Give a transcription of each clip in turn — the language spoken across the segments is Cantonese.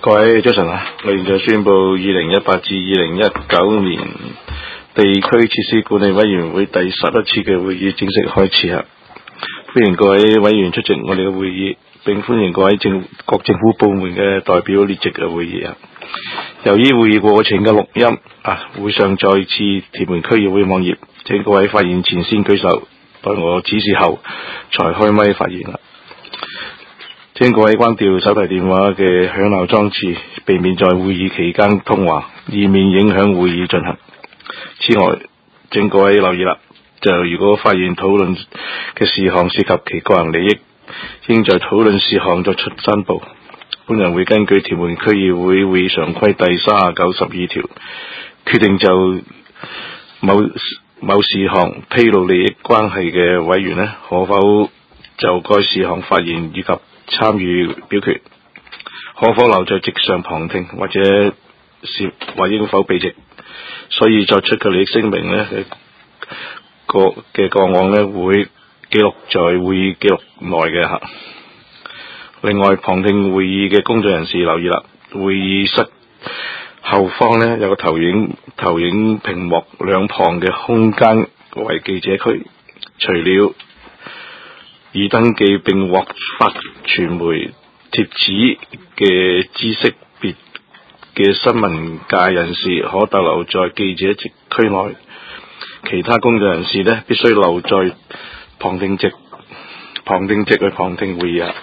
各位早晨啊！我現在宣布2018至2019年地區設施管理委員會第11次嘅會議正式開始啊！歡迎各位委員出席我哋嘅會議，並歡迎各位各政府部門嘅代表列席嘅會議啊！由於會議過程嘅錄音會上載至屯門區議會網頁，請各位發言前先舉手，待我指示後才開咪發言啦。請各位關掉手提電話嘅響鬧裝置，避免在會議期間通話，以免影響會議進行。此外，請各位留意啦，如果發言討論嘅事項涉及其個人利益，應在討論事項作出申報。本人會根據屯門區議會會議常規第39-12條，決定就某事項披露利益關係嘅委員可否就該事項發言以及參與表決，可否留在席上旁聽，或應否避席。所以作出嘅利益聲明個案會記錄在會議記錄內嘅。另外，旁聽會議嘅工作人士留意啦，會議室後方有個投影屏幕兩旁嘅空間為記者區，除了已登記並獲發傳媒貼紙嘅知識別嘅新聞界人士可逗留在記者席區內，其他工作人士必須留在旁聽席去旁聽會議。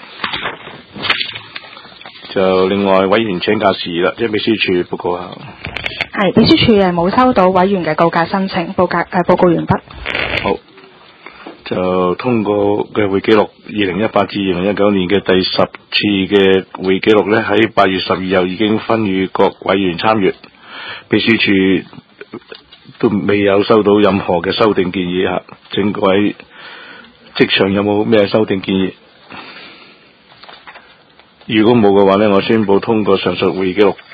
就另外委員請假事宜啦，即係秘書處報告下。 係，秘書處冇收到委員嘅告假申請，報告完畢。 好，就通過嘅會記錄2018至2019年嘅第10次嘅會記錄喺8月12日已經分予各委員參閱，秘書處都未有收到任何嘅修訂建議嚇，請各位職場有冇咩修訂建議？如果冇嘅話我宣布通過上述會議記錄。